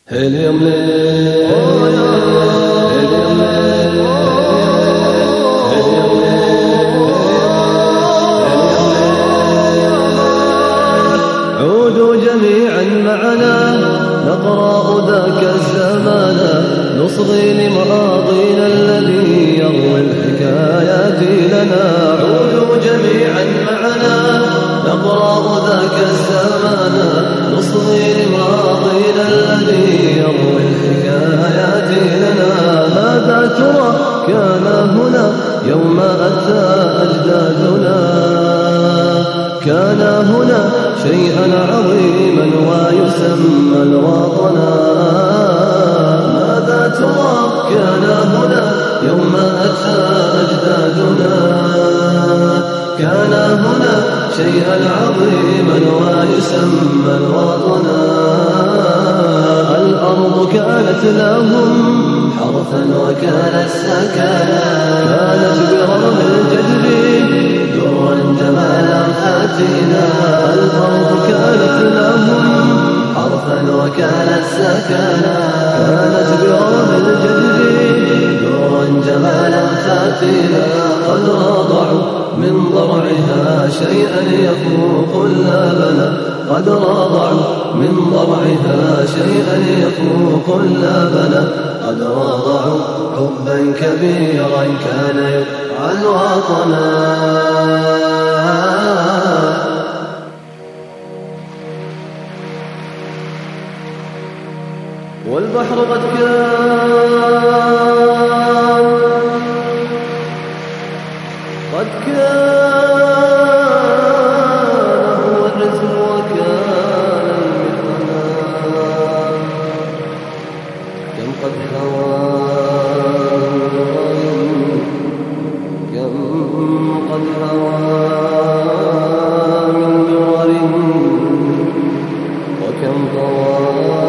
عودوا جميعا معنا نقرأ ذاك الزمان نصغي لماضينا الذي يروي الحكايات لنا. عودوا جميعا معنا نقرأ ذاك الزمان نصغي لماضينا الذي يروي الحكايات لنا. ماذا ترى كان هنا يوم أتى أجدادنا؟ كان هنا شيئا عظيما ويسمى الوطنا. ماذا ترى كان هنا يوم أتى أجدادنا؟ كان هنا شيئا عظيما ويسمى الوطنا. الأرض كانت لهم حرثا وكانت سكنا. كانت برغم الجدب درا جمالا فاتنا. الأرض كانت لهم حرثا وكانت سكنا. كانت برغم الجدب درا جمالا فاتنا. قد رضعوا من ضرعها شيئا يفوق اللبن. قد رضعوا من ضرعها شيئا يفوق اللبن. قد رضعوا حبا كبيرا كان يرعى الوطنا. والبحر قد كان هو العزم وكان المحرم. كم قد هوى من درر وكم ضوى